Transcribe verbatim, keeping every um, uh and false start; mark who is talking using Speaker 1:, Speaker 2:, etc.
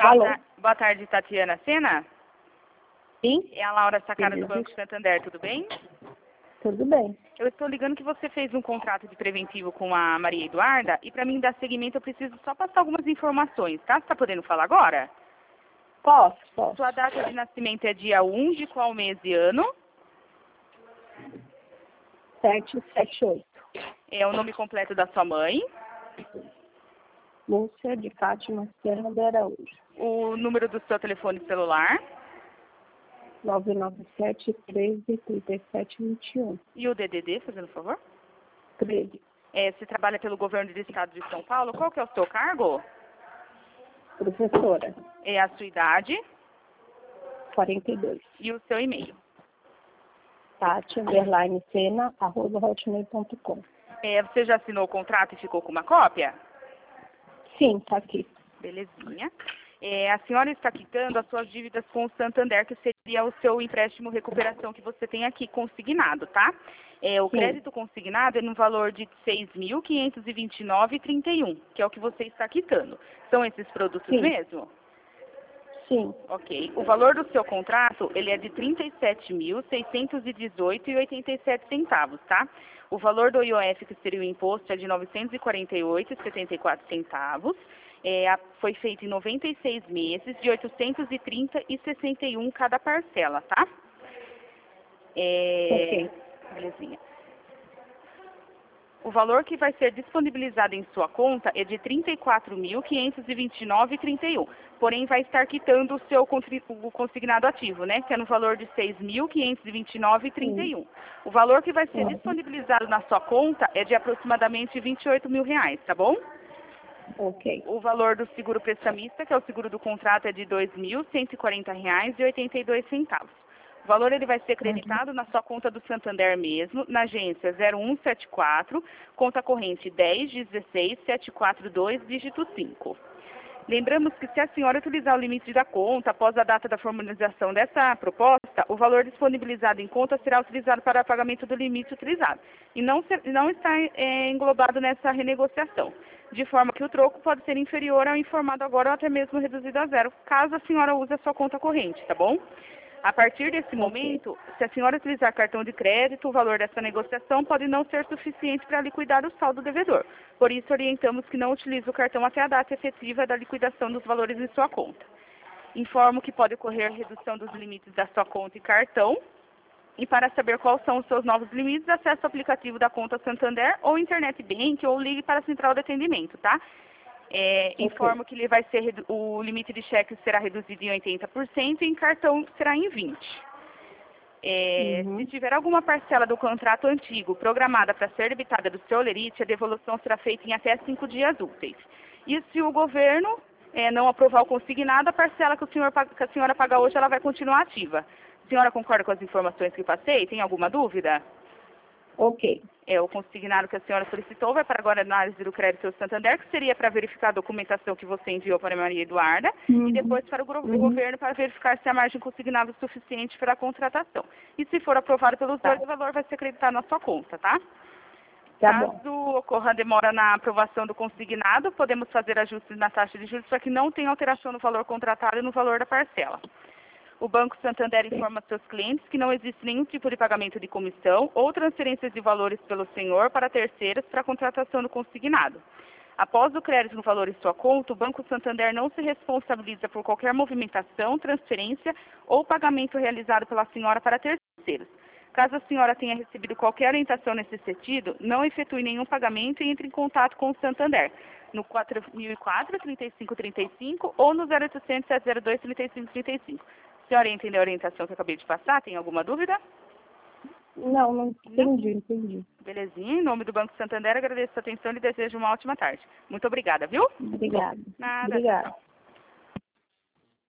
Speaker 1: Boa,
Speaker 2: Alô?
Speaker 1: ta boa tarde, Tatiana Sena.
Speaker 2: Sim?
Speaker 1: É a Laura Sacara do
Speaker 2: Beleza.
Speaker 1: Banco Santander, tudo bem?
Speaker 2: Tudo bem.
Speaker 1: Eu estou ligando que você fez um contrato de preventivo com a Maria Eduarda e para mim dar seguimento eu preciso só passar algumas informações, tá? Você está podendo falar agora?
Speaker 2: Posso, posso.
Speaker 1: Sua data de nascimento é dia um de qual mês e ano?
Speaker 2: sete sete oito.
Speaker 1: É o nome completo da sua mãe?
Speaker 2: Lúcia de Fátima Sena de Araújo.
Speaker 1: O número do seu telefone celular?
Speaker 2: nove nove sete, treze, trinta e sete, vinte e um.
Speaker 1: E o D D D, fazendo favor?
Speaker 2: treze.
Speaker 1: É, você trabalha pelo governo do estado de São Paulo. Qual que é o seu cargo?
Speaker 2: Professora.
Speaker 1: É a sua idade
Speaker 2: quarenta e dois.
Speaker 1: e o seu e-mail.
Speaker 2: Tati, underline, Sena, arroba hotmail ponto com.
Speaker 1: É, você já assinou o contrato e ficou com uma cópia?
Speaker 2: Sim, tá aqui.
Speaker 1: Belezinha. É, a senhora está quitando as suas dívidas com o Santander, que seria o seu empréstimo recuperação que você tem aqui consignado, tá? É, o
Speaker 2: Sim.
Speaker 1: crédito consignado é no valor de seis mil quinhentos e vinte e nove reais e trinta e um centavos, que é o que você está quitando. São esses produtos
Speaker 2: Sim.
Speaker 1: mesmo?
Speaker 2: Sim.
Speaker 1: Ok. O valor do seu contrato, ele é de trinta e sete mil seiscentos e dezoito reais e oitenta e sete centavos, tá? O valor do I O F, que seria o imposto, é de novecentos e quarenta e oito reais e setenta e quatro centavos. É, a- foi feito em noventa e seis meses, de oitocentos e trinta reais e sessenta e um centavos cada parcela, tá? É,
Speaker 2: Ok.
Speaker 1: belezinha. O valor que vai ser disponibilizado em sua conta é de trinta e quatro mil quinhentos e vinte e nove reais e trinta e um centavos. Porém, vai estar quitando o seu contri- o consignado ativo, né? Que é no valor de seis mil quinhentos e vinte e nove reais e trinta e um centavos. O valor que vai ser
Speaker 2: Uhum.
Speaker 1: disponibilizado na sua conta é de aproximadamente vinte e oito mil reais, tá bom?
Speaker 2: Ok.
Speaker 1: O valor do seguro prestamista, que é o seguro do contrato, é de dois mil cento e quarenta reais e oitenta e dois centavos. O valor ele vai ser creditado na sua conta do Santander mesmo, na agência zero um sete quatro, conta corrente dez dezesseis sete quatro dois, dígito cinco. Lembramos que se a senhora utilizar o limite da conta após a data da formalização dessa proposta, o valor disponibilizado em conta será utilizado para pagamento do limite utilizado e não, ser, não está é, englobado nessa renegociação, de forma que o troco pode ser inferior ao informado agora ou até mesmo reduzido a zero, caso a senhora use a sua conta corrente, tá bom? A partir desse momento, se a senhora utilizar cartão de crédito, o valor dessa negociação pode não ser suficiente para liquidar o saldo devedor. Por isso, orientamos que não utilize o cartão até a data efetiva da liquidação dos valores em sua conta. Informo que pode ocorrer redução dos limites da sua conta e cartão. E para saber quais são os seus novos limites, acesse o aplicativo da conta Santander ou Internet Bank ou ligue para a central de atendimento, tá? É, informo que ele vai ser, redu- o limite de cheques será reduzido em oitenta por cento e em cartão será em vinte por cento. É,
Speaker 2: Uhum.
Speaker 1: Se tiver alguma parcela do contrato antigo programada para ser debitada do seu lerite, a devolução será feita em até cinco dias úteis. E se o governo é, não aprovar o consignado, a parcela que, o senhor, pag- que a senhora paga hoje ela vai continuar ativa. A senhora concorda com as informações que passei? Tem alguma dúvida?
Speaker 2: Ok.
Speaker 1: É, o consignado que a senhora solicitou vai para agora a análise do crédito do Santander, que seria para verificar a documentação que você enviou para a Maria Eduarda,
Speaker 2: Uhum.
Speaker 1: e depois para o, gro- o
Speaker 2: Uhum.
Speaker 1: governo para verificar se a margem consignada é suficiente para a contratação. E se for aprovado pelos
Speaker 2: Tá.
Speaker 1: dois, o valor vai ser acreditado na sua conta, tá?
Speaker 2: Tá bom.
Speaker 1: Caso ocorra demora na aprovação do consignado, podemos fazer ajustes na taxa de juros para que não tenha alteração no valor contratado e no valor da parcela. O Banco Santander informa seus clientes que não existe nenhum tipo de pagamento de comissão ou transferências de valores pelo senhor para terceiros para a contratação do consignado. Após o crédito no valor em sua conta, o Banco Santander não se responsabiliza por qualquer movimentação, transferência ou pagamento realizado pela senhora para terceiros. Caso a senhora tenha recebido qualquer orientação nesse sentido, não efetue nenhum pagamento e entre em contato com o Santander no quatro mil e quatro, trinta e cinco trinta e cinco ou no zero oitocentos, sete zero dois, trinta e cinco trinta e cinco. A senhora entendeu a orientação que eu acabei de passar? Tem alguma dúvida?
Speaker 2: Não, não
Speaker 1: Não?
Speaker 2: entendi, entendi.
Speaker 1: Belezinha. Em nome do Banco Santander, agradeço a sua atenção e desejo uma ótima tarde. Muito obrigada, viu?
Speaker 2: Obrigada.
Speaker 1: Nada.
Speaker 2: Obrigada.